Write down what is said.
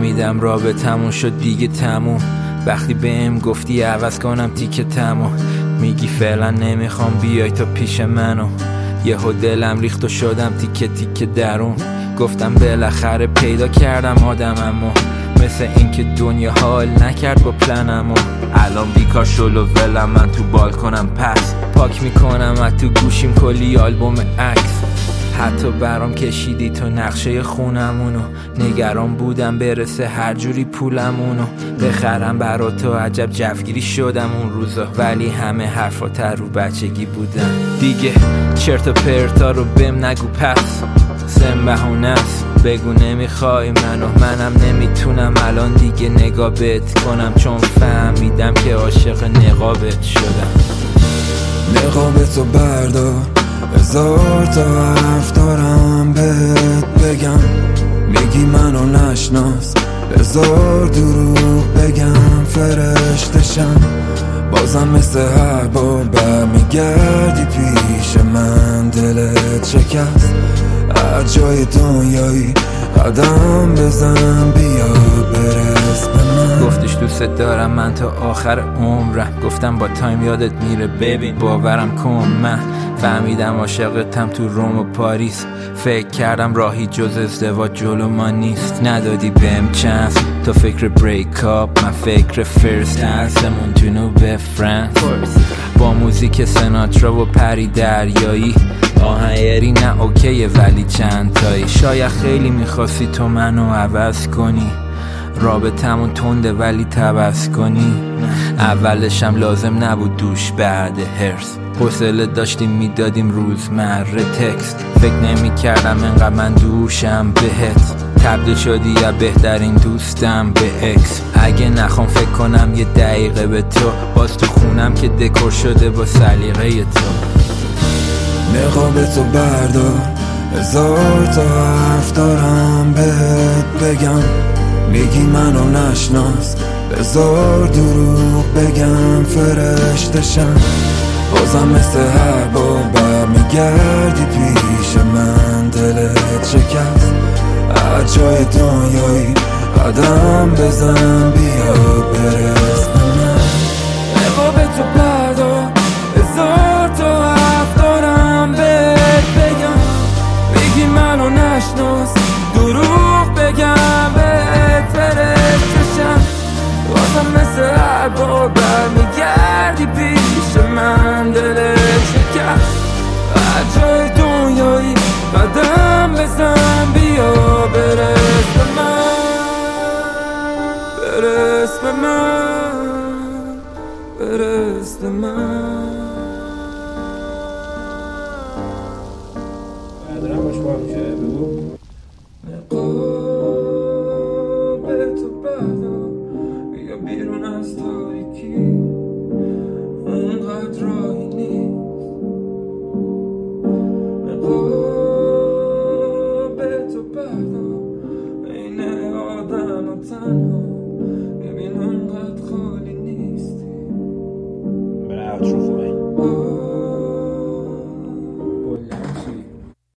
فهمیدم رابطمون شد دیگه تموم. وقتی بهم گفتی عوض کنم تیکه تموم، میگی فعلا نمیخوام بیای تا پیش منو. یهو دلم ریخت و شدم تیکه تیکه درون. گفتم بالاخره پیدا کردم آدممو، مثل اینکه دنیا حال نکرد با پلنمو. الان بیکار شلو ولم من تو بالکنم، پس پاک میکنم از تو گوشیم کلی آلبوم عکس. حتی برام کشیدی تو نقشه خونمونو، نگران بودم برسه هر جوری پولمونو بخرم برا تو. عجب جوگیری شدم اون روزا، ولی همه حرفات رو بچگی بودن دیگه. چرت و پرتا رو بهم نگو پس، سم بهونست. بگو نمیخوای منم نمیتونم الان دیگه نگاه بهت کنم، چون فهمیدم که عاشق نقابت شدم. نقابتو بردار، هزار تا حرف دارم بهت بگم. میگی منو نشناس، هزار دروغ بگم فرشتشم. بازم مثل هر بار برمیگردی پیش من، دلت شکست. هر جای دنیایی قدم بزن بیا برس به من. گفتش دوست دارم من تا آخر عمرم، گفتم با تایم یادت میره ببین باورم کن. من فهمیدم عاشقتم تو روم و پاریس، فکر کردم راهی جز ازدواج جلو ما نیست. ندادی بهم چانس تو فکر بریک اپ، من فکر فرست هستمون جنوب فرانس. با موزیک سناترا و پری دریایی، آهنگری نه اوکیه ولی چند تایی. شاید خیلی میخواستی تو منو عوض کنی، رابطمون تنده ولی تبس کنی. اولشم لازم نبود دوش بعد هرس، حوصله داشتیم میدادیم روزمره تکست. فکر نمی کردم انقدر من دوشم بهت، تبدیل شدی یا بهترین دوستم به اکس. اگه نخوام فکر کنم یه دقیقه به تو، باز تو خونم که دکور شده با سلیقه تو. نقابتو بردار، هزار تا حرف دارم بهت بگم. میگی منو نشناس، هزار دروغ بگم فرشتشم. بازم مثل هر بار برمیگردی پیش من، دلت شکست. هر جای دنیایی قدم بزن بیا برس به من. نقابتو بردار، هزار تا حرف دارم بهت بگم. میگی منو نشناس، دروغ بگم بهت فرشتشم. بازم مثل هر بار برمیگردی پیش من، دلت شکست. هر جای دنیایی قدم بزن بیا برس به من، برس به من، برس به من. نقابتو بردار، بیا بیرون از تاریکی، اونقدر راهی نیست. نقابتو بردار بین آدم و تنها، ببین اونقدر خالی نیستی. برای